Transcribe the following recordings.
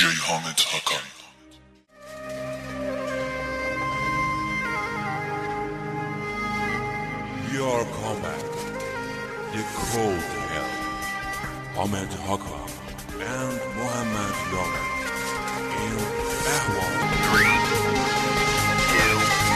Hamid Hakan. We are coming. The cold hell. Hamid Hakan and Mohammed Yaman in Ahwal. 3, 2,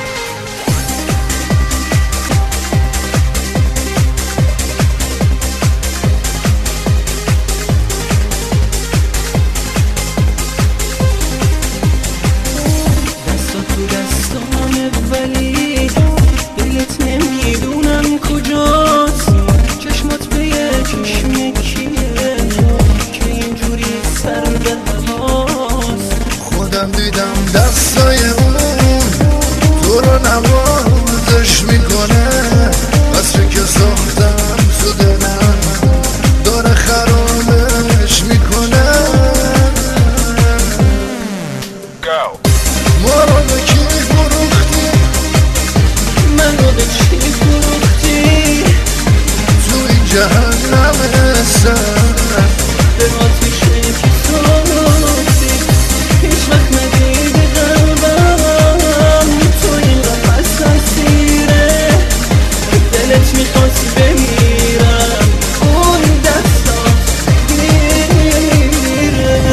ولی دلت نمیدونم کجاست، چشمات به یه چشم کیه که اینجوری سر به هواست. خودم دیدم دستای اون تو رو نوازش میکنه، قصری که ساختم تو دلم داره خرابش میکنه. ما رو به کی فروختی، منو به چی فروختی؟ تو این جهنم سر به آتیشه کی سوختی؟ هیچ وقت ندیدی قلبم تو این قفص اسیره، دلت میخواست بمیرم اون دستات گیره.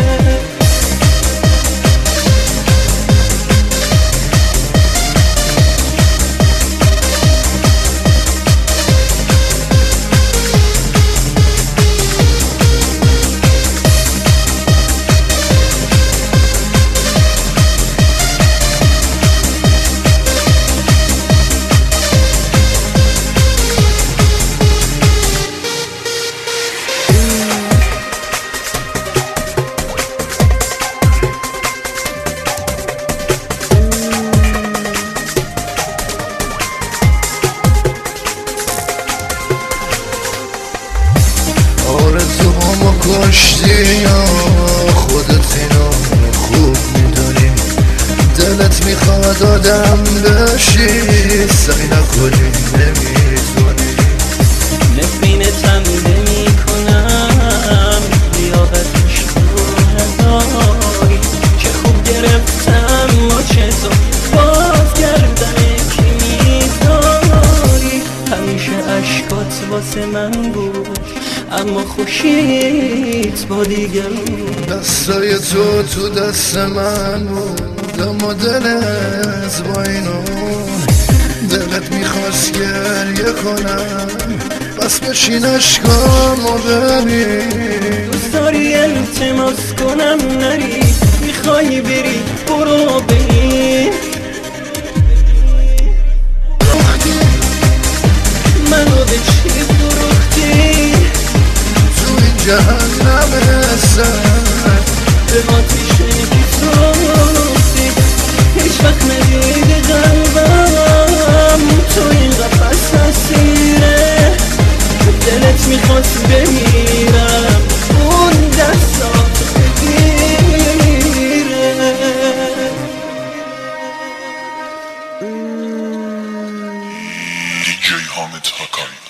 آرزوامو کشتی یا خودت اینو خوب میدونی، دلت میخواد آدم بشی سعی نکنی نمیتونی. نفرینتم نمی‌کنم لیاقتش رو نداری، چه خوب گرفتم ماچتو باز گردن کی می‌داری. همیشه اشکات واسه من بود اما خوشیت با دیگرون. دستای تو دست من بود اما دلت با اینو، دلت میخواست گریه کنم بس بشین اشکامو ببین. دوست داری التماس کنم نری، میخوای بری برو بگیر. منو به چی فروختی، تو این جهنم سر به آتیشه کی سوختی؟ هیچ وقت ندیدی قلبم تو این قفص اسیره، دلت میخواست بمیرم اون دستات بگیره. DJ Hamid Hakan.